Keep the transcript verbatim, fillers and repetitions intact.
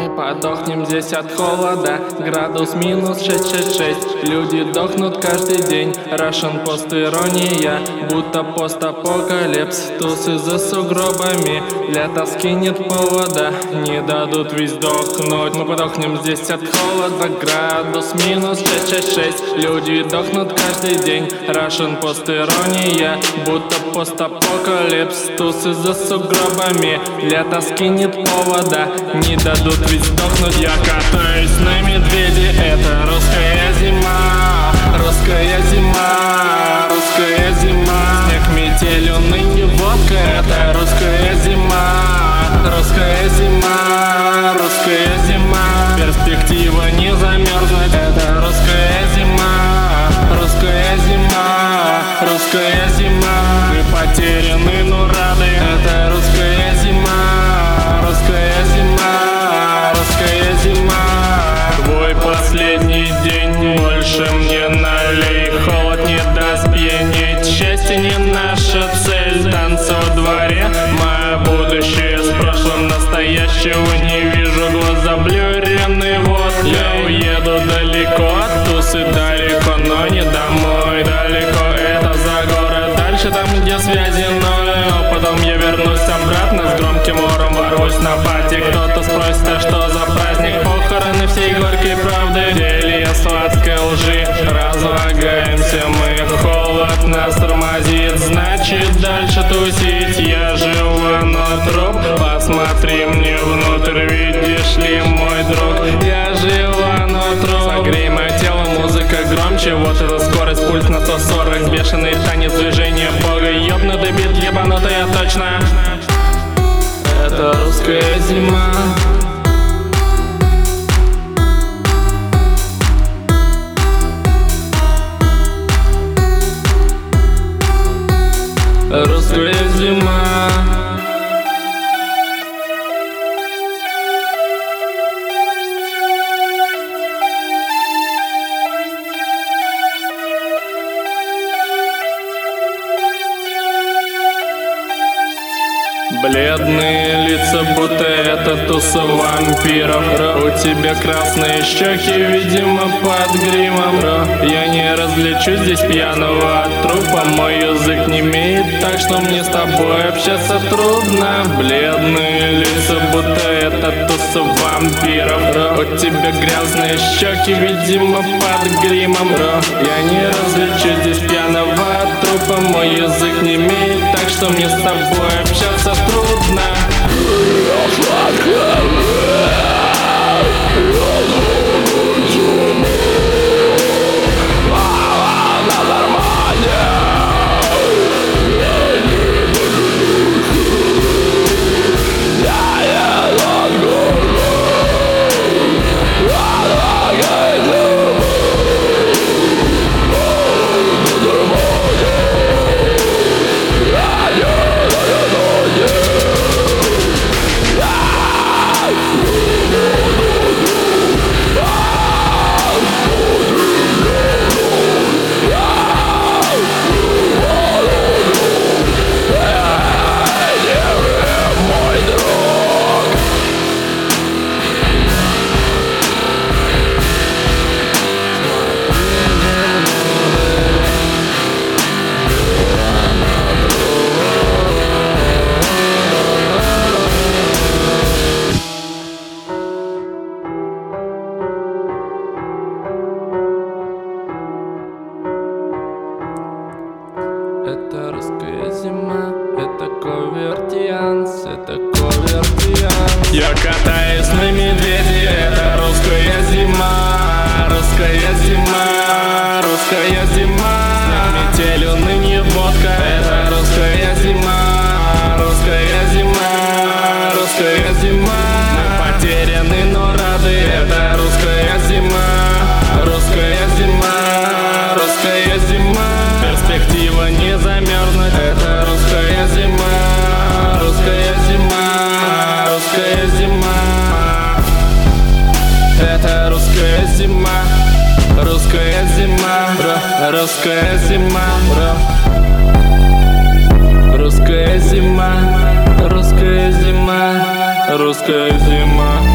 Мы подохнем здесь от холода, градус минус шесть шесть шесть. Люди дохнут каждый день, Russian пост-ирония, будто постапокалипс. Тусы за сугробами, для тоски нет повода, не дадут весь дохнуть. Мы подохнем здесь от холода, градус минус шесть шесть шесть. Люди дохнут каждый день, Russian пост-ирония, будто постапокалипс. Тусы за сугробами, для тоски нет повода, не дадут ведь сдохнуть. Я катаюсь на медведе, это русская зима, русская зима, русская зима. Снег, метель, ныне водка, это русская зима, русская зима, русская зима. Перспектива не замерзнуть, это русская зима, русская зима, русская зима. Мы потеряны, но рады, это русская зима, русская зима, русская зима. Твой последний день, больше мне налей. Холод не даст пьянеть, счастье не наша цель. Танцы во дворе, мое будущее с прошлым, настоящего не вижу. Глаза блюрены, вот я уеду далеко от тусы, далеко, но не домой. Далеко это за город, дальше там, где связи ноль. Но потом я вернусь обратно, с громким ором ворвусь на пати. Кто-то спросит, а что за праздник? Похороны всей горькой правды, зелье сладкой лжи. Разлагаемся мы, холод нас тормозит, значит дальше тусить. Я жива, но труп, посмотри мне внутрь, видишь ли, мой друг. Я жива, но труп. Согрей мое тело, музыка громче, вот эта скорость, пульс на сто сорок. Бешеный танец, движение бога, ёбнутый бит, ебанутая точно. Это русская зима. Русская зима. Бледные лица, будто это туса вампиров. У тебя красные щеки, видимо, под гримом. Я не различу здесь пьяного от трупа, мой язык не имеет, так что мне с тобой общаться трудно. Бледные лица, будто это туса вампиров. У тебя грязные щеки, видимо, под гримом. Я не различу здесь пьяного от трупа, мой язык не имеет, так что мне с тобой общаться трудно. Это русская зима, это ковертианс, это ковертианс. Я катаюсь на медведе, это русская зима, русская зима, русская зима. Снег, метель, ныне водка, это русская зима, русская зима, русская зима. Мы потеряны, но рады, это русская зима, русская зима, русская зима. Перспектива не замерзнуть, это русская зима, русская зима, русская зима. Это русская зима, русская зима, русская зима, русская зима, русская зима, русская зима.